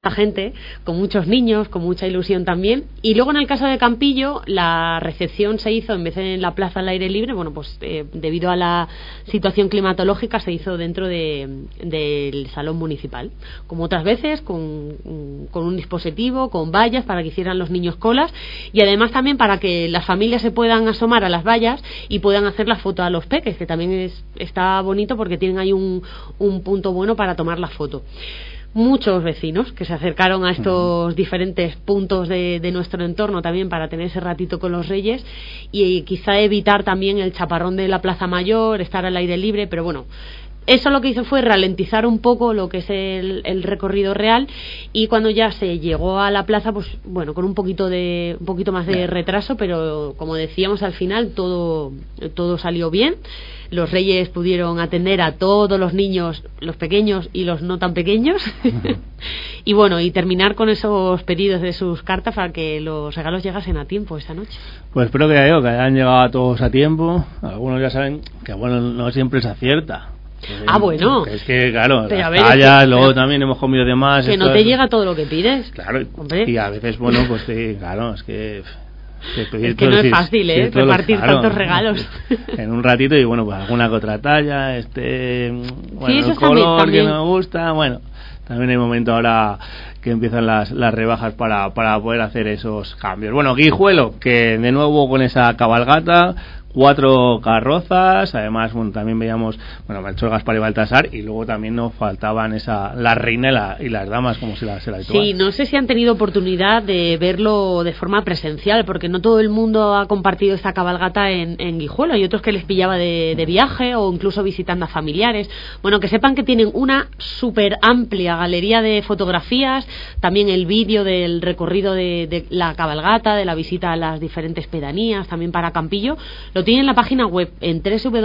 gente, con muchos niños, con mucha ilusión también. Y luego en el caso de Campillo, la recepción se hizo en vez de en la plaza al aire libre, bueno, pues debido a la situación climatológica se hizo dentro del salón municipal, como otras veces, con un dispositivo, con vallas para que hicieran los niños colas, y además también para que las familias se puedan asomar a las vallas y puedan hacer la foto a los peques, que también está bonito porque tienen ahí un punto bueno para tomar la foto. Muchos vecinos que se acercaron a estos diferentes puntos de nuestro entorno también para tener ese ratito con los Reyes y quizá evitar también el chaparrón de la Plaza Mayor, estar al aire libre, pero bueno, eso lo que hizo fue ralentizar un poco lo que es el recorrido real, y cuando ya se llegó a la plaza, pues bueno, con un poquito más de retraso, pero como decíamos, al final todo salió bien. Los Reyes pudieron atender a todos los niños, los pequeños y los no tan pequeños. Y bueno, y terminar con esos pedidos de sus cartas para que los regalos llegasen a tiempo esa noche. Pues espero que hayan llegado a todos a tiempo. Algunos ya saben que bueno, no siempre se acierta. Bueno, es que claro, las tallas, luego también hemos comido de más. Que no te llega todo lo que pides. Claro, hombre. Y a veces, bueno, pues claro, es que no es fácil, repartir tantos regalos. En un ratito, y bueno, pues alguna que otra talla, bueno, sí, el color también. Que me gusta, bueno, también hay momento ahora que empiezan las rebajas para poder hacer esos cambios. Bueno, Guijuelo, que de nuevo con esa cabalgata, 4 carrozas, además bueno, también veíamos Melchor, Gaspar y Baltasar, y luego también nos faltaban la reina y las damas, como se la habitual. Sí, no sé si han tenido oportunidad de verlo de forma presencial, porque no todo el mundo ha compartido esta cabalgata en Guijuelo, hay otros que les pillaba de viaje o incluso visitando a familiares. Bueno, que sepan que tienen una súper amplia galería de fotografías, también el vídeo del recorrido de la cabalgata, de la visita a las diferentes pedanías, también para Campillo. Lo tienen en la página web en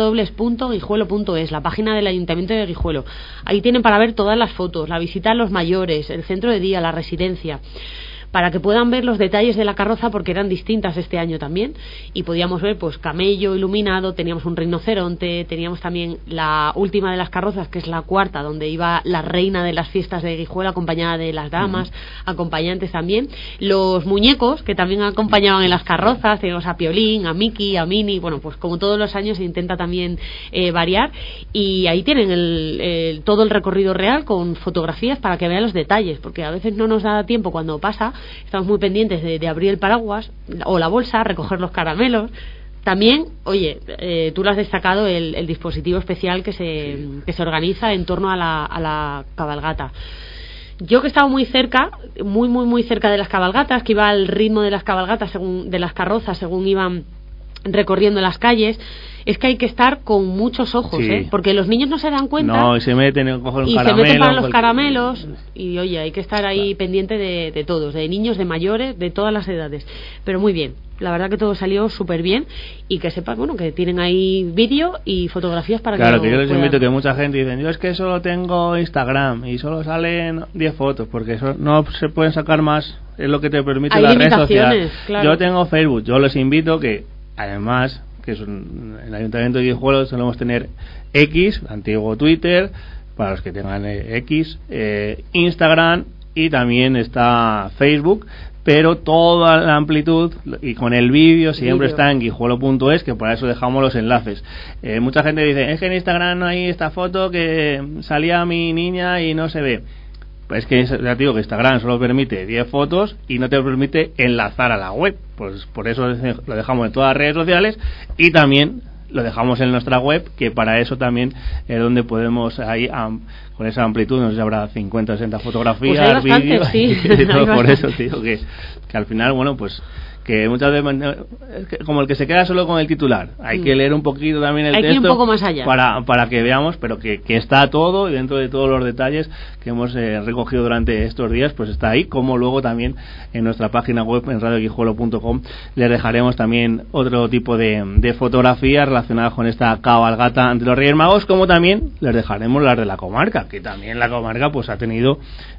www.guijuelo.es, la página del Ayuntamiento de Guijuelo. Ahí tienen para ver todas las fotos, la visita a los mayores, el centro de día, la residencia, para que puedan ver los detalles de la carroza, porque eran distintas este año también, y podíamos ver pues camello iluminado, teníamos un rinoceronte, teníamos también la última de las carrozas, que es la cuarta, donde iba la reina de las fiestas de Guijuelo acompañada de las damas, acompañantes también, los muñecos que también acompañaban en las carrozas, teníamos a Piolín, a Miki, a Mini, bueno, pues como todos los años se intenta también variar, y ahí tienen todo el recorrido real con fotografías para que vean los detalles, porque a veces no nos da tiempo cuando pasa. Estamos muy pendientes de abrir el paraguas o la bolsa, recoger los caramelos. También, oye, tú lo has destacado, el dispositivo especial que se organiza en torno a la cabalgata. Yo que he estado muy cerca, muy cerca de las cabalgatas, que iba al ritmo de las cabalgatas, de las carrozas, según iban recorriendo las calles, es que hay que estar con muchos ojos, porque los niños no se dan cuenta. No, y se meten, cogen un caramelo, se meten para los caramelos, y oye, hay que estar ahí pendiente de todos, de niños, de mayores, de todas las edades. Pero muy bien, la verdad que todo salió súper bien, y que sepan, bueno, que tienen ahí vídeo y fotografías para claro, que yo les invito, que mucha gente dicen, yo es que solo tengo Instagram y solo salen 10 fotos, porque eso no se pueden sacar más, es lo que te permite la red social. Claro. Yo tengo Facebook, yo les invito que, además, que en el Ayuntamiento de Guijuelo solemos tener X, antiguo Twitter, para los que tengan X, Instagram, y también está Facebook, pero toda la amplitud y con el vídeo siempre está en guijuelo.es, que para eso dejamos los enlaces. Mucha gente dice, es que en Instagram no hay esta foto que salía mi niña y no se ve. Es que ya te digo que Instagram solo permite 10 fotos y no te permite enlazar a la web, pues por eso lo dejamos en todas las redes sociales, y también lo dejamos en nuestra web, que para eso también es donde podemos ahí con esa amplitud, no sé si habrá 50 o 60 fotografías, pues vídeos, sí. y todo. Por eso te digo que al final, bueno, pues que muchas veces como el que se queda solo con el titular, hay que leer un poquito también el texto, que ir un poco más allá para que veamos, pero que está todo, y dentro de todos los detalles que hemos recogido durante estos días, pues está ahí, como luego también en nuestra página web, en radioguijuelo.com, les dejaremos también otro tipo de fotografías relacionadas con esta cabalgata ante los Reyes Magos, como también les dejaremos las de la comarca, cita, que también la comarca pues ha tenido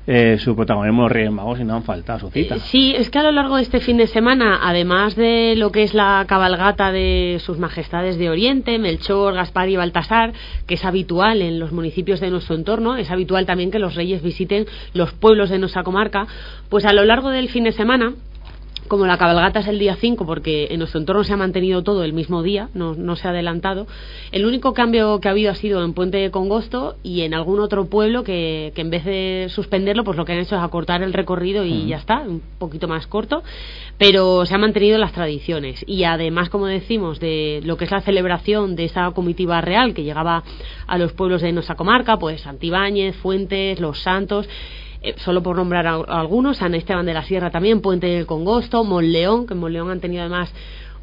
su protagonismo los Reyes Magos y no han faltado su cita. Sí, es que a lo largo de este fin de semana, además de lo que es la cabalgata de sus majestades de Oriente, Melchor, Gaspar y Baltasar, que es habitual en los municipios de nuestro entorno, es habitual también que los reyes visiten los pueblos de nuestra comarca, pues a lo largo del fin de semana, como la cabalgata es el día 5, porque en nuestro entorno se ha mantenido todo el mismo día, no se ha adelantado, el único cambio que ha habido ha sido en Puente de Congosto y en algún otro pueblo que en vez de suspenderlo, pues lo que han hecho es acortar el recorrido y ya está, un poquito más corto, pero se han mantenido las tradiciones. Y además, como decimos, de lo que es la celebración de esa comitiva real que llegaba a los pueblos de nuestra comarca, pues Santibáñez, Fuentes, Los Santos, solo por nombrar a algunos, San Esteban de la Sierra también, Puente del Congosto, Monleón, que en Monleón han tenido además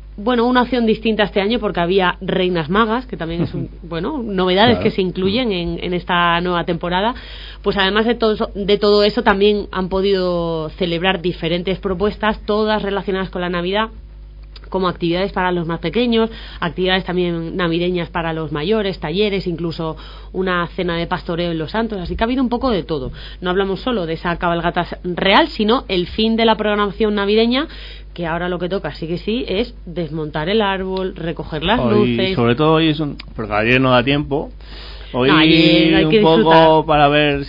una opción distinta este año porque había reinas magas, que también es novedades claro, que se incluyen en esta nueva temporada. Pues además de todo eso también han podido celebrar diferentes propuestas, todas relacionadas con la Navidad, como actividades para los más pequeños, actividades también navideñas para los mayores, talleres, incluso una cena de pastoreo en Los Santos, así que ha habido un poco de todo. No hablamos solo de esa cabalgata real, sino el fin de la programación navideña, que ahora lo que toca sí que sí es desmontar el árbol, recoger las luces. Sobre todo hoy porque ayer no da tiempo. Hoy hay un que poco disfrutar, para ver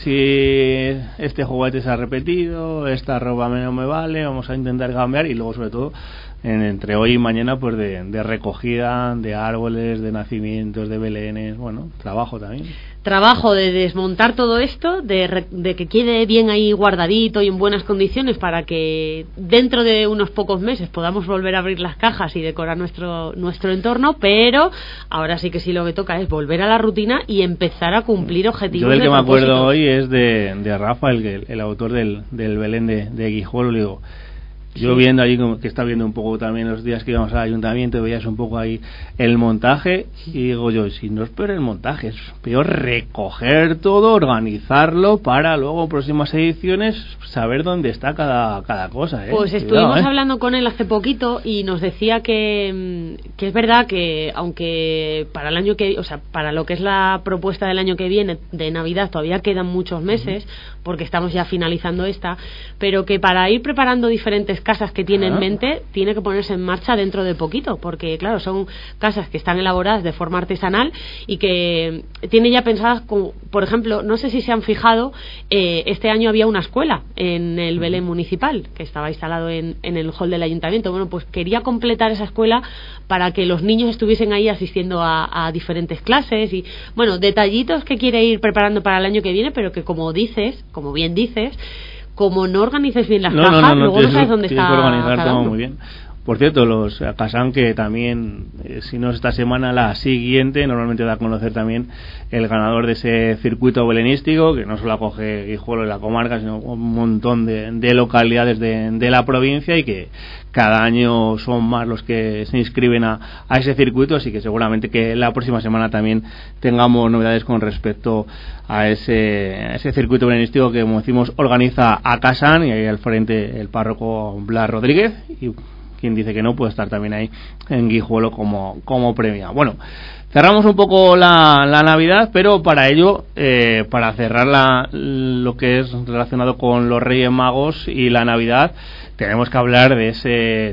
si este juguete se ha repetido, esta ropa no me vale, vamos a intentar cambiar, y luego sobre todo entre hoy y mañana pues de recogida de árboles, de nacimientos, de belenes, trabajo también. Trabajo de desmontar todo esto, de que quede bien ahí guardadito y en buenas condiciones para que dentro de unos pocos meses podamos volver a abrir las cajas y decorar nuestro entorno, pero ahora sí que sí lo que toca es volver a la rutina y empezar a cumplir objetivos. Yo del que me acuerdo hoy es de Rafa, el autor del Belén de Guijuelo. Le digo, yo viendo allí, que está viendo un poco también los días que íbamos al ayuntamiento, veías un poco ahí el montaje, y digo yo, si no es peor el montaje, es peor recoger todo, organizarlo para luego próximas ediciones saber dónde está cada cosa. Pues estuvimos hablando con él hace poquito y nos decía que es verdad que aunque para el año que, para lo que es la propuesta del año que viene de Navidad todavía quedan muchos meses, porque estamos ya finalizando esta, pero que para ir preparando diferentes casas que tiene en mente tiene que ponerse en marcha dentro de poquito, porque claro, son casas que están elaboradas de forma artesanal y que tiene ya pensadas como, por ejemplo, no sé si se han fijado, este año había una escuela en el Belén municipal que estaba instalado en el hall del ayuntamiento. Pues quería completar esa escuela para que los niños estuviesen ahí asistiendo a diferentes clases y detallitos que quiere ir preparando para el año que viene, pero que como bien dices, como no organices bien las cajas, luego no sabes dónde está. Tienes que organizar todo muy bien. Por cierto, los Casán, que también, si no es esta semana, la siguiente, normalmente da a conocer también el ganador de ese circuito belenístico, que no solo acoge Guijuelo y la comarca, sino un montón de localidades de la provincia, y que cada año son más los que se inscriben a ese circuito, así que seguramente que la próxima semana también tengamos novedades con respecto a ese circuito belenístico que, como decimos, organiza a Casán, y ahí al frente el párroco Blas Rodríguez, y quien dice que no puede estar también ahí en Guijuelo como premia. Cerramos un poco la Navidad, pero para ello, para cerrar lo que es relacionado con los Reyes Magos y la Navidad, tenemos que hablar de ese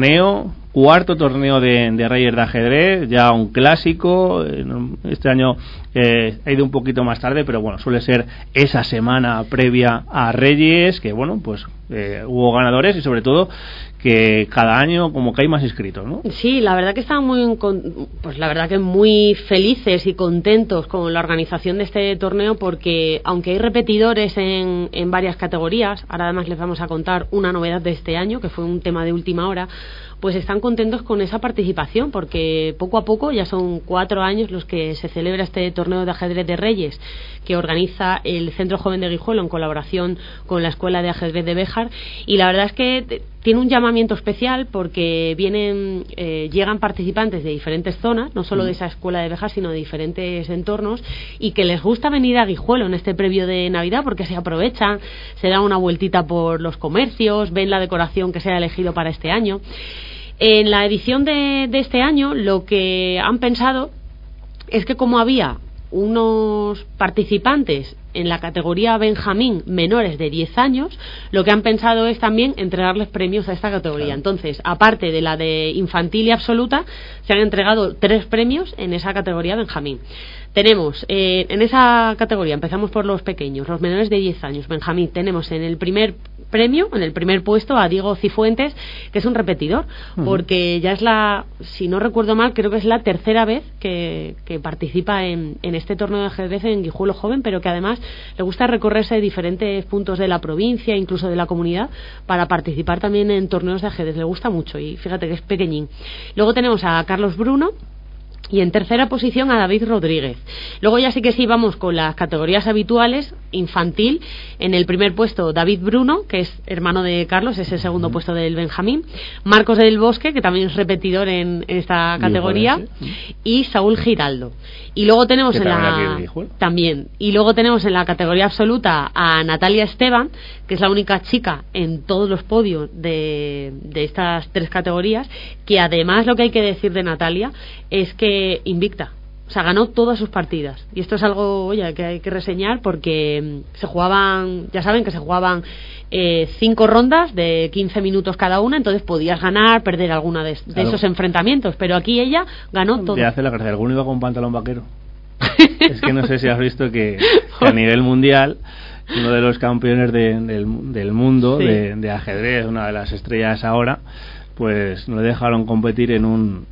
cuarto torneo de Reyes de ajedrez, ya un clásico. Este año ha ido un poquito más tarde, pero suele ser esa semana previa a Reyes, que hubo ganadores y sobre todo que cada año como que hay más inscritos, ¿no? Sí, la verdad que están muy felices y contentos con la organización de este torneo, porque aunque hay repetidores en varias categorías, ahora además les vamos a contar una novedad de este año, que fue un tema de última hora, pues están contentos con esa participación, porque poco a poco, ya son 4 años los que se celebra este torneo de ajedrez de Reyes, que organiza el Centro Joven de Guijuelo en colaboración con la Escuela de Ajedrez de Béjar, y la verdad es que tiene un llamamiento especial porque llegan participantes de diferentes zonas, no solo de esa Escuela de Béjar, sino de diferentes entornos, y que les gusta venir a Guijuelo en este previo de Navidad porque se aprovechan, se dan una vueltita por los comercios, ven la decoración que se ha elegido para este año. En la edición de este año, lo que han pensado es que como había unos participantes en la categoría Benjamín menores de 10 años, lo que han pensado es también entregarles premios a esta categoría. Claro. Entonces, aparte de la de infantil y absoluta, se han entregado 3 premios en esa categoría Benjamín. Tenemos, en esa categoría, empezamos por los pequeños, los menores de 10 años, Benjamín, tenemos en el primer premio, en el primer puesto, a Diego Cifuentes, que es un repetidor, porque ya es si no recuerdo mal, creo que es la tercera vez que participa en este torneo de ajedrez en Guijuelo Joven, pero que además le gusta recorrerse diferentes puntos de la provincia, incluso de la comunidad, para participar también en torneos de ajedrez. Le gusta mucho y fíjate que es pequeñín. Luego tenemos a Carlos Bruno, y en tercera posición a David Rodríguez. Luego ya sí que sí vamos con las categorías habituales. Infantil, en el primer puesto David Bruno, que es hermano de Carlos, es el segundo puesto del Benjamín. Marcos del Bosque, que también es repetidor en esta categoría, y Saúl Giraldo. Y luego tenemos y luego tenemos en la categoría absoluta a Natalia Esteban, que es la única chica en todos los podios de estas 3 categorías, que además lo que hay que decir de Natalia es que invicta. O sea, ganó todas sus partidas. Y esto es algo, oye, que hay que reseñar, porque se jugaban, ya saben que se jugaban 5 rondas de 15 minutos cada una, entonces podías ganar, perder alguna de esos enfrentamientos, pero aquí ella ganó todo. Te hace la gracia, alguno iba con pantalón vaquero. Es que no sé si has visto que a nivel mundial, uno de los campeones del mundo de ajedrez, una de las estrellas ahora, pues no le dejaron competir en un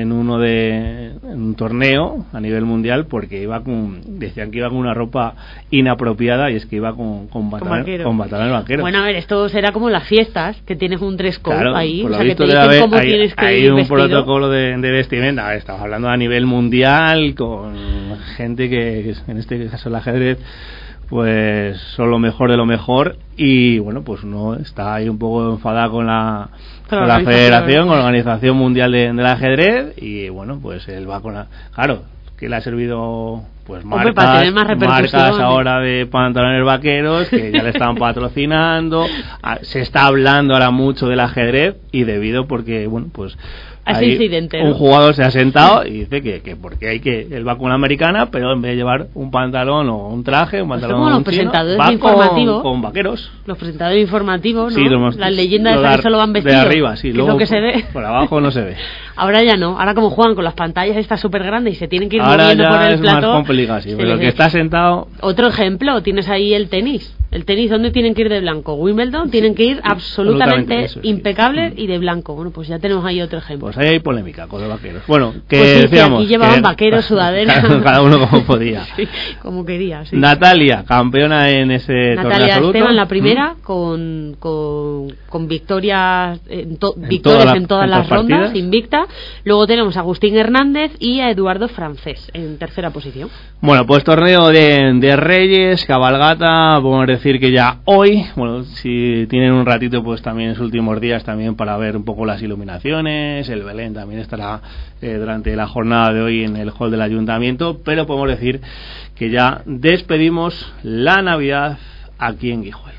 torneo a nivel mundial porque decían que iba con una ropa inapropiada, y es que iba con pantalón vaquero. Bueno, a ver, esto será como las fiestas, que tienes un dress code, claro, ahí, o sea, que te dicen cómo tienes que ir un vestido. Protocolo de vestimenta. Estamos hablando a nivel mundial, con gente que en este caso el ajedrez pues son lo mejor de lo mejor, y bueno, pues uno está ahí un poco enfadado con la federación, con la Organización Mundial del Ajedrez, y bueno, pues él va con claro, que le ha servido pues marcas ahora de pantalones vaqueros que ya le están patrocinando. Se está hablando ahora mucho del ajedrez, y debido porque bueno, pues ese incidente, ¿no? Un jugador se ha sentado y dice que porque él va con una americana, pero en vez de llevar un pantalón o un traje, un pantalón como los presentadores va informativos, con vaqueros. Los presentadores informativos, ¿no? Sí, las leyendas de solo van vestidos. De arriba, sí, luego es lo que se ve. Por abajo no se ve. Ahora ya no, ahora como juegan con las pantallas estas súper grandes y se tienen que ir ahora moviendo por el plató. Ahora es más complicado, sí, pero el que está sentado. Otro ejemplo, tienes ahí el tenis. El tenis, ¿dónde tienen que ir de blanco? Wimbledon, tienen que ir absolutamente eso, impecables y de blanco. Bueno, pues ya tenemos ahí otro ejemplo. Pues ahí hay polémica con los vaqueros. Bueno, que pues sí, decíamos, aquí llevaban vaqueros, sudaderas. Cada uno como podía. Sí, como quería, sí. Natalia, campeona en ese torneo absoluto. Natalia Esteban, la primera, con victorias en todas las rondas, partidas. Invicta. Luego tenemos a Agustín Hernández y a Eduardo Francés en tercera posición. Bueno, pues torneo de Reyes, cabalgata, podemos decir que ya hoy, bueno, si tienen un ratito, pues también en sus últimos días también para ver un poco las iluminaciones. El Belén también estará durante la jornada de hoy en el hall del ayuntamiento, pero podemos decir que ya despedimos la Navidad aquí en Guijuelo.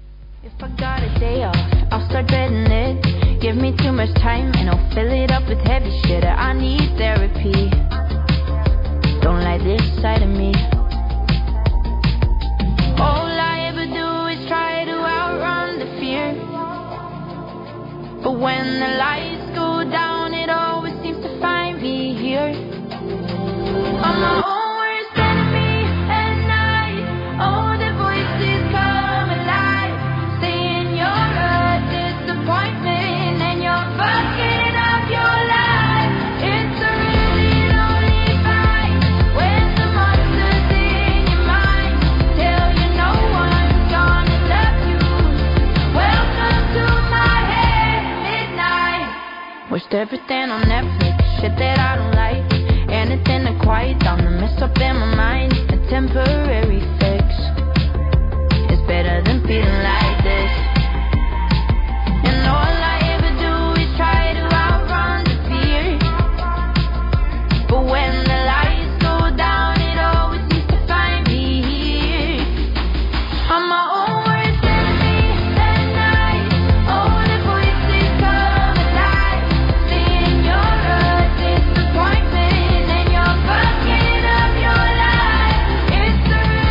Give me too much time and I'll fill it up with heavy shit. I need therapy. Don't like this side of me. All I ever do is try to outrun the fear. But when the lights go down, it always seems to find me here. On my own worst enemy at night. Oh, the voices come alive, saying you're a disappointment. Bucket of your life, it's a really lonely fight when the monster's in your mind. Tell you no one's gonna love you. Welcome to my head midnight. Watched everything on Netflix, shit that I don't like. Anything to quiet down the mess up in my mind. A temporary fix is better than feeling like this. And all I try to outrun the fear, but when the lights go down, it always seems to find me here. I'm my own worst enemy at night. Oh, the voices come alive, saying you're a disappointment and you're fucking up your life. It's a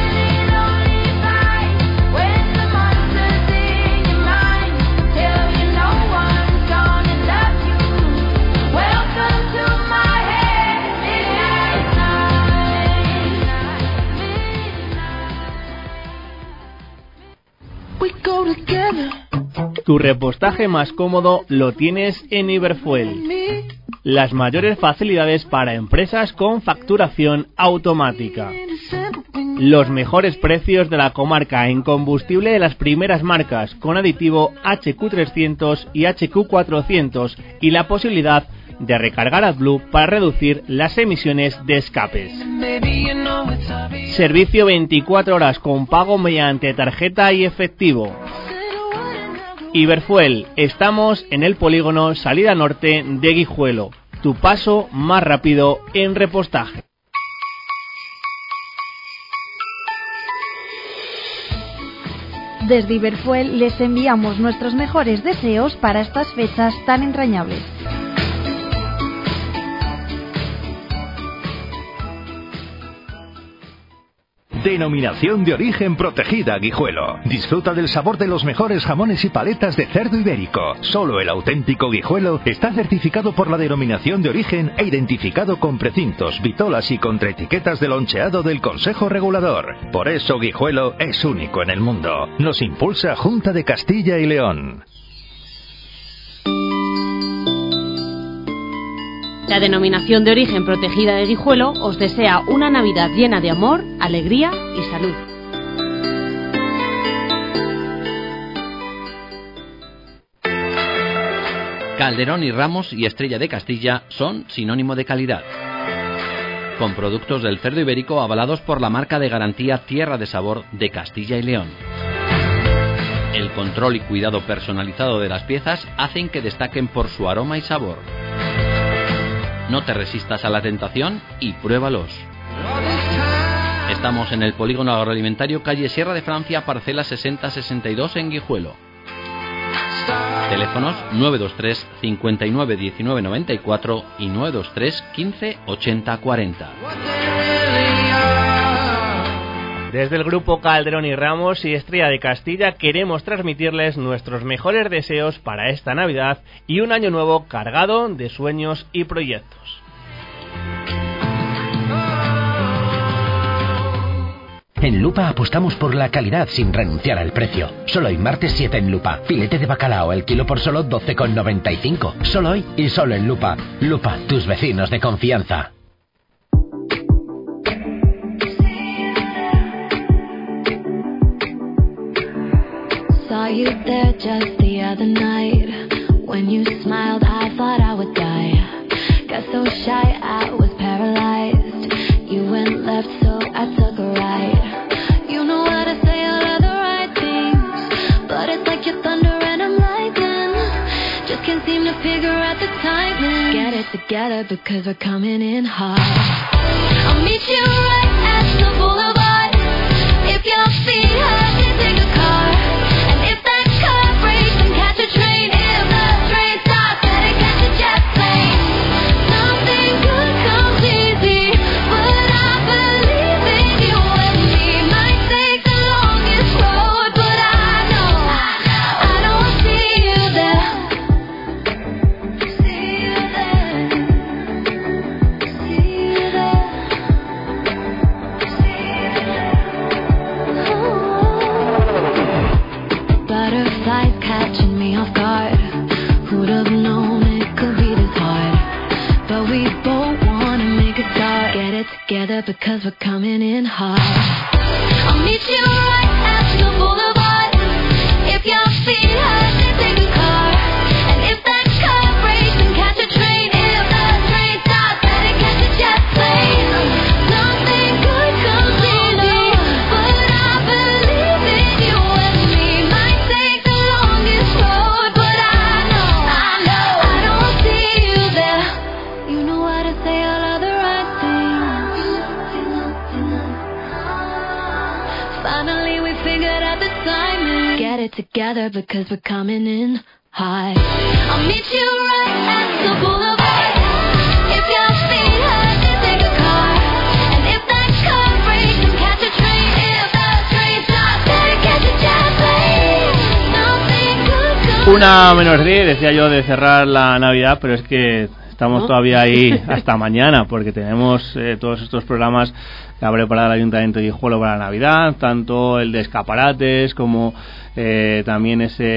Tu repostaje más cómodo lo tienes en Iberfuel. Las mayores facilidades para empresas con facturación automática. Los mejores precios de la comarca en combustible de las primeras marcas, con aditivo HQ300 y HQ400 y la posibilidad de recargar AdBlue para reducir las emisiones de escapes. Servicio 24 horas con pago mediante tarjeta y efectivo. Iberfuel, estamos en el polígono Salida Norte de Guijuelo. Tu paso más rápido en repostaje. Desde Iberfuel les enviamos nuestros mejores deseos para estas fechas tan entrañables. Denominación de origen protegida Guijuelo. Disfruta del sabor de los mejores jamones y paletas de cerdo ibérico. Solo el auténtico Guijuelo está certificado por la denominación de origen e identificado con precintos, vitolas y contraetiquetas de loncheado del Consejo Regulador. Por eso Guijuelo es único en el mundo. Nos impulsa Junta de Castilla y León. La denominación de origen protegida de Guijuelo os desea una Navidad llena de amor, alegría y salud. Calderón y Ramos y Estrella de Castilla son sinónimo de calidad. Con productos del cerdo ibérico avalados por la marca de garantía Tierra de Sabor de Castilla y León. El control y cuidado personalizado de las piezas hacen que destaquen por su aroma y sabor. No te resistas a la tentación y pruébalos. Estamos en el polígono agroalimentario calle Sierra de Francia, parcela 6062 en Guijuelo. Teléfonos 923 59 19 94 y 923 15 80 40. Desde el grupo Calderón y Ramos y Estrella de Castilla queremos transmitirles nuestros mejores deseos para esta Navidad y un año nuevo cargado de sueños y proyectos. En Lupa apostamos por la calidad sin renunciar al precio. Solo hoy martes 7 en Lupa. Filete de bacalao el kilo por solo 12,95. Solo hoy y solo en Lupa. Lupa, tus vecinos de confianza. Saw you there just the other night. When you smiled, I thought I would die. Got so shy, I was paralyzed. You went left, so I took a right. You know how to say all of the right things, but it's like you're thunder and I'm lightning. Just can't seem to figure out the timing. Get it together because we're coming in hot. I'll meet you right at the boulevard. If your feet hurt, then take a car. Because we're coming in hot. I'll meet you right at the boulevard. If your feet hurt, then take a car. And if that car breaks, then catch a train. If the train stops, better catch a jet plane. Nothing good comes easy, but I believe in you and me. Might take the longest road, but I know I don't see you there. You know how to say all of the right things. Finally we figured out the timing. Get it together because we're coming in hot. I'll meet you right at the boulevard. If your feet hurt, then take a car. And if that car breaks, then catch a train. If the train stops, better catch a jet plane. Nothing good comes. 1:10, decía yo de cerrar la Navidad, pero es que estamos todavía ahí hasta mañana porque tenemos todos estos programas que ha preparado el Ayuntamiento de Guijuelo para la Navidad, tanto el de escaparates como también ese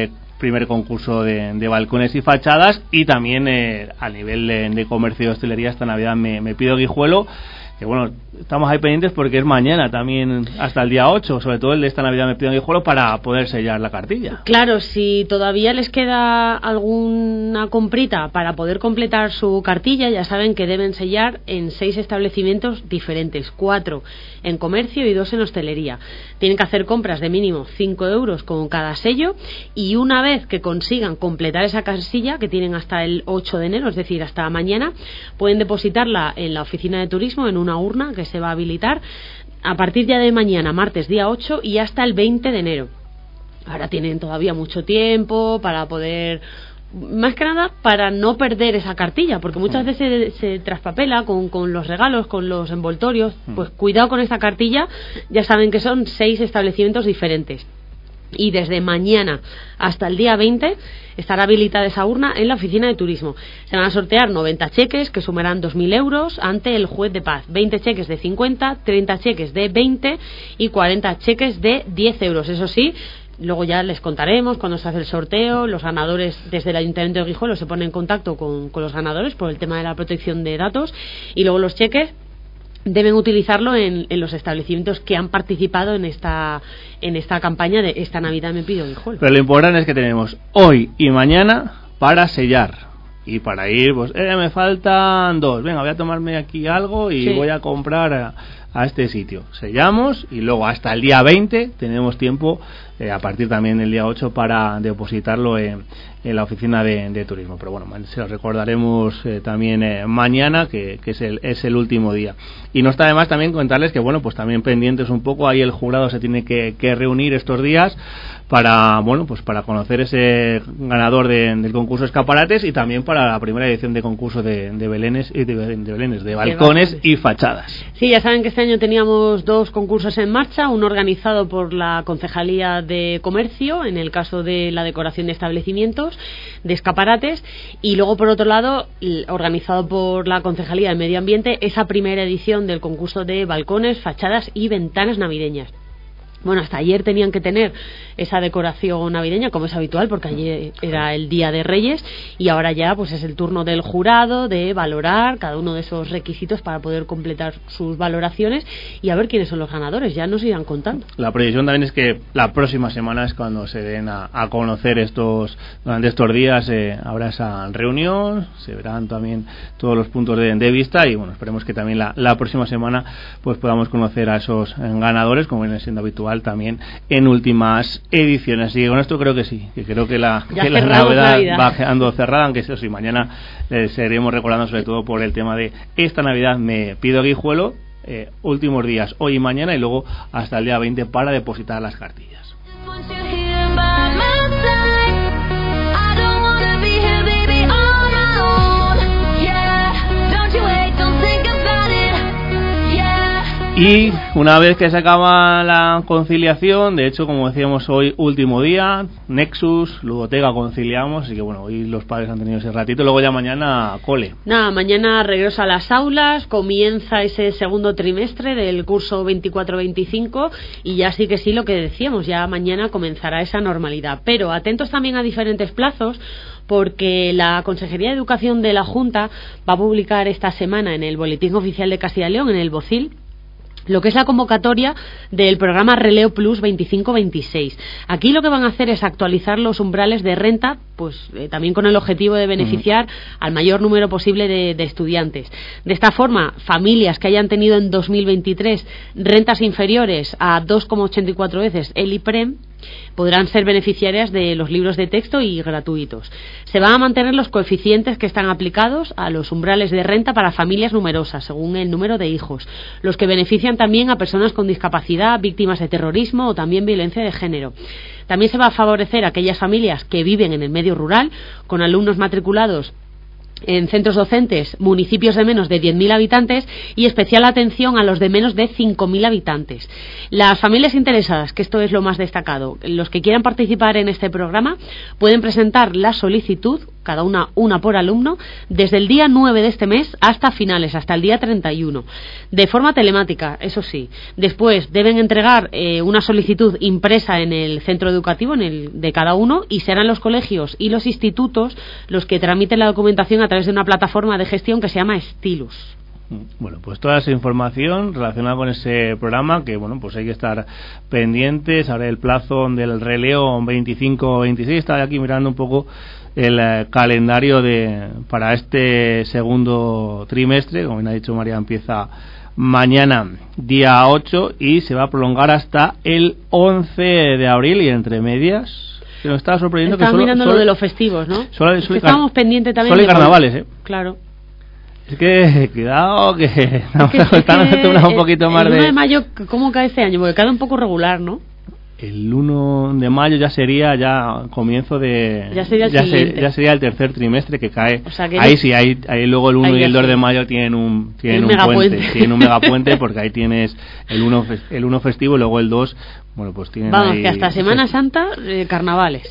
primer concurso de balcones y fachadas, y también a nivel de comercio y hostelería esta Navidad me pido Guijuelo, que bueno, estamos ahí pendientes porque es mañana también hasta el día 8, sobre todo el de esta Navidad me pido Guijuelo, para poder sellar la cartilla. Claro, si todavía les queda alguna comprita para poder completar su cartilla, ya saben que deben sellar en 6 establecimientos diferentes, 4 en comercio y 2 en hostelería. Tienen que hacer compras de mínimo 5 euros con cada sello, y una vez que consigan completar esa casilla, que tienen hasta el 8 de enero, es decir, hasta mañana, pueden depositarla en la oficina de turismo en una urna que se va a habilitar a partir ya de mañana, martes día 8, y hasta el 20 de enero. Ahora tienen todavía mucho tiempo para poder, más que nada para no perder esa cartilla, porque muchas veces se traspapela con los regalos, con los envoltorios. Pues cuidado con esta cartilla, ya saben que son 6 establecimientos diferentes. Y desde mañana hasta el día 20 estará habilitada esa urna en la oficina de turismo. Se van a sortear 90 cheques que sumarán 2.000 euros ante el juez de paz, 20 cheques de 50, 30 cheques de 20 y 40 cheques de 10 euros. Eso sí, luego ya les contaremos cuando se hace el sorteo. Los ganadores, desde el Ayuntamiento de Guijuelo, se ponen en contacto con los ganadores por el tema de la protección de datos, y luego los cheques deben utilizarlo en los establecimientos que han participado en esta campaña de esta Navidad me pido Guijuelo. Pero lo importante es que tenemos hoy y mañana para sellar, y para ir, pues me faltan 2, venga, voy a tomarme aquí algo y voy a comprar a este sitio. Sellamos, y luego hasta el día 20 tenemos tiempo, a partir también del día 8, para depositarlo en la oficina de turismo. Pero bueno, se lo recordaremos también mañana, que es el último día. Y no está de más también contarles que bueno, pues también pendientes un poco, ahí el jurado se tiene que reunir estos días para, bueno, pues para conocer ese ganador del concurso Escaparates, y también para la primera edición de concurso de belenes y de balcones y fachadas. Sí, ya saben que este año teníamos 2 concursos en marcha, uno organizado por la Concejalía de Comercio, en el caso de la decoración de establecimientos, de escaparates, y luego por otro lado, organizado por la Concejalía de Medio Ambiente, esa primera edición del concurso de balcones, fachadas y ventanas navideñas. Bueno, hasta ayer tenían que tener esa decoración navideña, como es habitual, porque ayer era el Día de Reyes, y ahora ya pues es el turno del jurado de valorar cada uno de esos requisitos para poder completar sus valoraciones y a ver quiénes son los ganadores. Ya nos irán contando. La previsión también es que la próxima semana es cuando se den a conocer durante estos días habrá esa reunión, se verán también todos los puntos de vista, y bueno, esperemos que también la próxima semana pues podamos conocer a esos ganadores, como viene siendo habitual también en últimas ediciones. Así que con esto creo que sí, que creo que la Navidad va quedando cerrada, aunque eso sí, mañana seguiremos recordando, sobre todo por el tema de esta Navidad me pido Guijuelo, últimos días, hoy y mañana, y luego hasta el día 20 para depositar las cartillas. Y una vez que se acaba la conciliación, de hecho, como decíamos, hoy último día, Nexus, Ludoteca conciliamos, así que bueno, hoy los padres han tenido ese ratito, luego ya mañana cole. Nada, mañana regreso a las aulas, comienza ese segundo trimestre del curso 24-25, y ya sí que sí, lo que decíamos, ya mañana comenzará esa normalidad. Pero atentos también a diferentes plazos, porque la Consejería de Educación de la Junta va a publicar esta semana en el Boletín Oficial de Castilla y León, en el BOCIL, lo que es la convocatoria del programa Releo Plus 25-26. Aquí lo que van a hacer es actualizar los umbrales de renta, pues también con el objetivo de beneficiar al mayor número posible de estudiantes. De esta forma, familias que hayan tenido en 2023 rentas inferiores a 2,84 veces el IPREM podrán ser beneficiarias de los libros de texto y gratuitos. Se van a mantener los coeficientes que están aplicados a los umbrales de renta para familias numerosas, según el número de hijos, los que benefician también a personas con discapacidad, víctimas de terrorismo o también violencia de género. También se va a favorecer a aquellas familias que viven en el medio rural, con alumnos matriculados en centros docentes, municipios de menos de 10.000 habitantes, y especial atención a los de menos de 5.000 habitantes. Las familias interesadas, que esto es lo más destacado, los que quieran participar en este programa, pueden presentar la solicitud cada una por alumno, desde el día 9 de este mes hasta finales, hasta el día 31, de forma telemática, eso sí. Después deben entregar una solicitud impresa en el centro educativo, de cada uno, y serán los colegios y los institutos los que tramiten la documentación a través de una plataforma de gestión que se llama Stylus. Bueno, pues toda esa información relacionada con ese programa, que bueno, pues hay que estar pendientes. Ahora el plazo del relevo 25-26, estaba aquí mirando un poco el calendario para este segundo trimestre. Como bien ha dicho María, empieza mañana día 8 y se va a prolongar hasta el 11 de abril, y entre medias se nos estaba sorprendiendo. Estaba mirando lo de los festivos, ¿no? Estábamos pendientes también de carnavales, claro. Es que, cuidado, que estamos acostumbrados un poquito más el 1 de mayo, ¿cómo cae este año? Porque cae un poco regular, ¿no? El 1 de mayo ya sería comienzo de... Ya sería el siguiente. Ya sería el tercer trimestre que cae. O sea que ahí sí, ahí luego el 1 y el 2 de mayo tienen un puente. Tienen un megapuente, porque ahí tienes el 1 festivo y luego el 2, bueno, pues tienen. Vamos, ahí, que hasta Semana Santa, carnavales.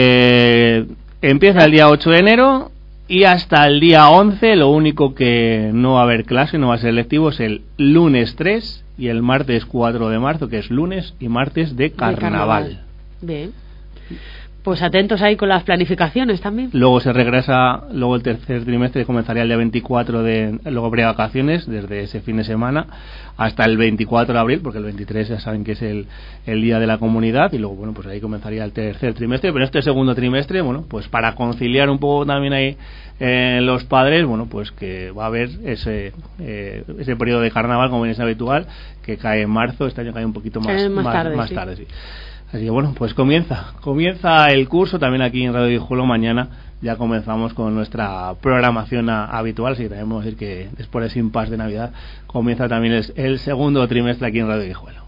Empieza el día 8 de enero y hasta el día 11. Lo único que no va a haber clase, no va a ser lectivo, es el lunes 3 y el martes 4 de marzo, que es lunes y martes de carnaval. Bien. Pues atentos ahí con las planificaciones también. Luego se regresa, luego el tercer trimestre comenzaría el día 24 luego prevacaciones, desde ese fin de semana hasta el 24 de abril, porque el 23 ya saben que es el día de la comunidad, y luego, bueno, pues ahí comenzaría el tercer trimestre. Pero este segundo trimestre, bueno, pues para conciliar un poco también ahí los padres, bueno, pues que va a haber ese periodo de carnaval, como bien es habitual, que cae en marzo. Este año cae un poquito más tarde, sí. Así que bueno, pues comienza el curso también aquí en Radio Guijuelo. Mañana ya comenzamos con nuestra programación habitual, así que también podemos decir que después de ese impasse de Navidad comienza también el segundo trimestre aquí en Radio Guijuelo.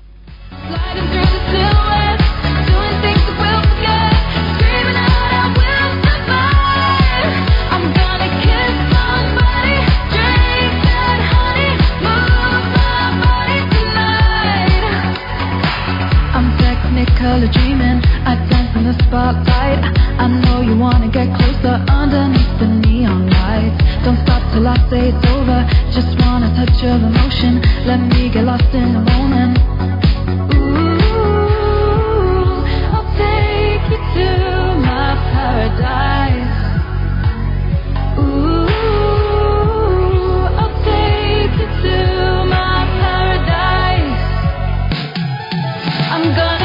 Dreaming, I dance in the spotlight. I know you wanna get closer underneath the neon lights. Don't stop till I say it's over. Just wanna touch of emotion. Let me get lost in the moment. Ooh, I'll take you to my paradise. Ooh, I'll take you to my paradise. I'm gonna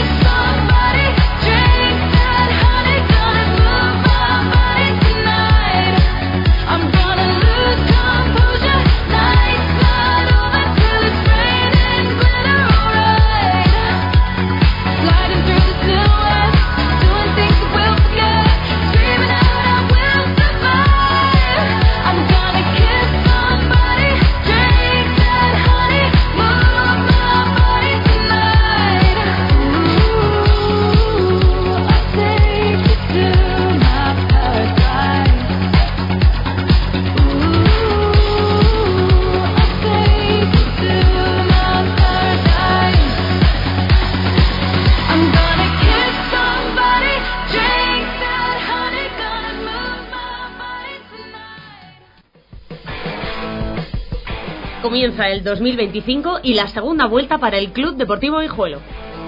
Comienza el 2025 y la segunda vuelta para el Club Deportivo Guijuelo.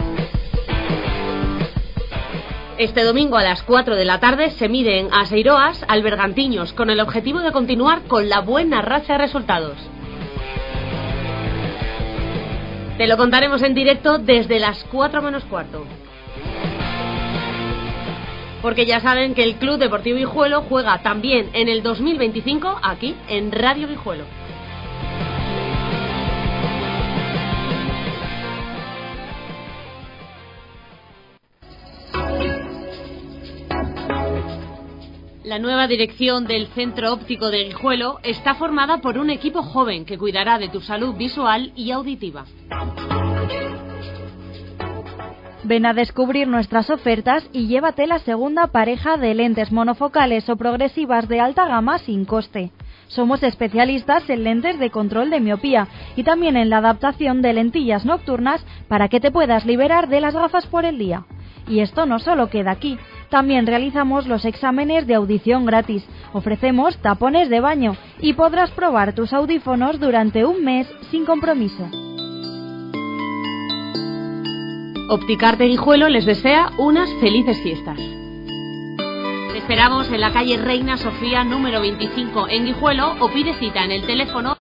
Este domingo a las 4 de la tarde se miden a Seiroas al Bergantiños, con el objetivo de continuar con la buena racha de resultados. Te lo contaremos en directo desde las 4 menos cuarto. Porque ya saben que el Club Deportivo Guijuelo juega también en el 2025 aquí en Radio Guijuelo. La nueva dirección del Centro Óptico de Guijuelo está formada por un equipo joven que cuidará de tu salud visual y auditiva. Ven a descubrir nuestras ofertas y llévate la segunda pareja de lentes monofocales o progresivas de alta gama sin coste. Somos especialistas en lentes de control de miopía y también en la adaptación de lentillas nocturnas para que te puedas liberar de las gafas por el día. Y esto no solo queda aquí. También realizamos los exámenes de audición gratis. Ofrecemos tapones de baño y podrás probar tus audífonos durante un mes sin compromiso. Opticarte Guijuelo les desea unas felices fiestas. Te esperamos en la calle Reina Sofía número 25 en Guijuelo o pide cita en el teléfono